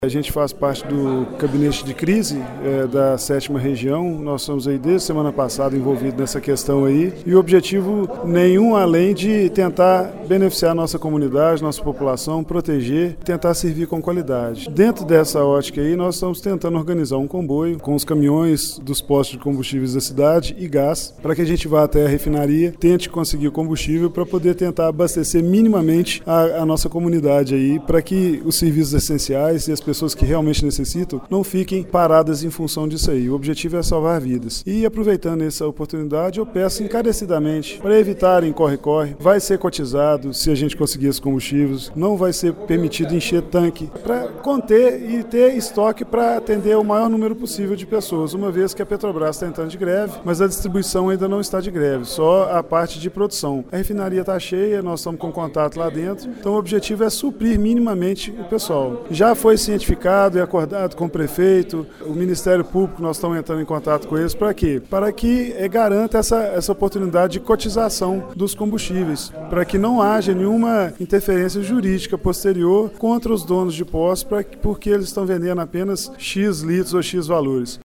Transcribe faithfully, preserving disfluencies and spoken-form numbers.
A gente faz parte do gabinete de crise é, da sétima região. Nós somos aí desde semana passada envolvidos nessa questão aí. E o objetivo nenhum além de tentar beneficiar a nossa comunidade, nossa população, proteger, tentar servir com qualidade. Dentro dessa ótica aí, nós estamos tentando organizar um comboio com os caminhões dos postos de combustíveis da cidade e gás, para que a gente vá até a refinaria, tente conseguir o combustível para poder tentar abastecer minimamente a, a nossa comunidade aí, para que os serviços essenciais e as pessoas que realmente necessitam não fiquem paradas em função disso aí. O objetivo é salvar vidas. E aproveitando essa oportunidade, eu peço encarecidamente para evitarem corre-corre. Vai ser cotizado se a gente conseguir esses combustíveis, não vai ser permitido encher tanque para conter e ter estoque para atender o maior número possível de pessoas, uma vez que a Petrobras está entrando de greve, mas a distribuição ainda não está de greve, só a parte de produção. A refinaria está cheia, nós estamos com contato lá dentro, então o objetivo é suprir minimamente o pessoal. Já foi cientificado e acordado com o prefeito, o Ministério Público, nós estamos entrando em contato com eles, para quê? Para que é, garanta essa, essa oportunidade de cotização dos combustíveis, para que não haja nenhuma interferência jurídica posterior contra os donos de postos, pra, porque eles estão vendendo apenas X litros ou X valores.